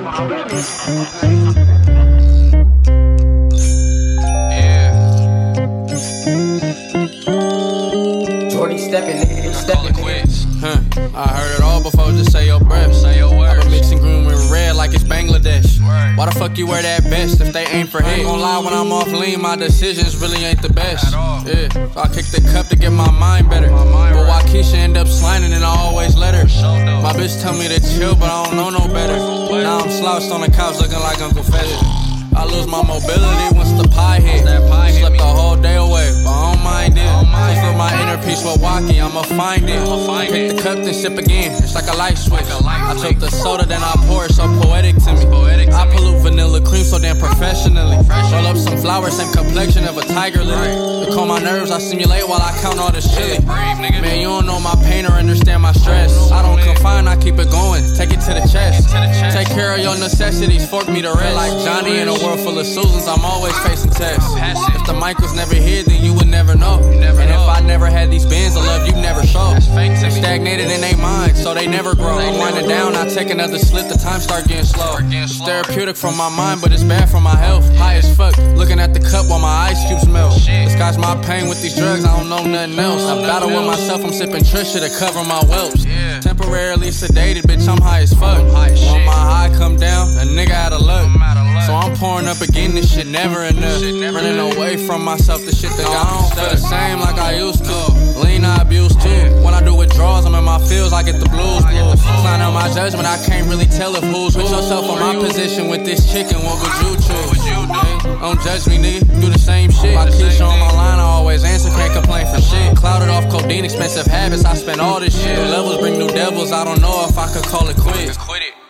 Jordy stepping, nigga, stepping. I heard it all before, just say your breath. I've been mixing green with red like it's Bangladesh. Why the fuck you wear that vest if they ain't for hate? Ain't gon' lie, when I'm off lean, my decisions really ain't the best. Yeah, so I kick the cup to get my mind better. But why Keisha end up sliding and I always let her? My bitch tell me to chill, but I don't know no better. Now I'm slouched on the couch looking like Uncle Fettis. I lose my mobility once the pie hit. Slept the whole day away, but I don't mind it. Just for my inner peace with Wacky, I'ma find it. Pick the cup, then sip again, it's like a light switch. I took the soda, then I pour it, so poetic to me. I pollute vanilla cream so damn professionally. Roll up some flowers, same complexion of a tiger lily. To calm my nerves, I simulate while I count all this chili. Man, you don't know my pain or understand my stress. I don't confine, I keep it going, take it to the chest. Take care of your necessities, fork me to rest. Like Johnny in a world full of Susans, I'm always facing tests. If the mic was never here, then you would never know. And if I never had these bands of love, you never show. They stagnated in their mind, so they never grow. I'm winding down, I take another slit, the time start getting slow. It's therapeutic for my mind, but it's bad for my health. High as fuck, looking at the cup while my ice cubes melt. Disguise my pain with these drugs, I don't know nothing else. I battle with myself, I'm sipping Trisha to cover my whelps. Temporarily sedated, bitch, I'm high as fuck. When my high come down, a nigga out of luck. So I'm pouring up again, this shit never enough. Running away from myself, the shit that I don't feel the same like I used to. Lean I abuse too. When I do withdrawals, I'm in my feels, I get the blues. Sign on my judgment, I can't really tell if who's who. Put yourself in my position with this chicken, what would you choose? Don't judge me, nigga, do the same shit. My Keisha on my line, I always answer, can't complain for shit. Clouded off codeine, expensive habits, I spend all this shit. New levels bring new devils, I don't know if I could call it quits.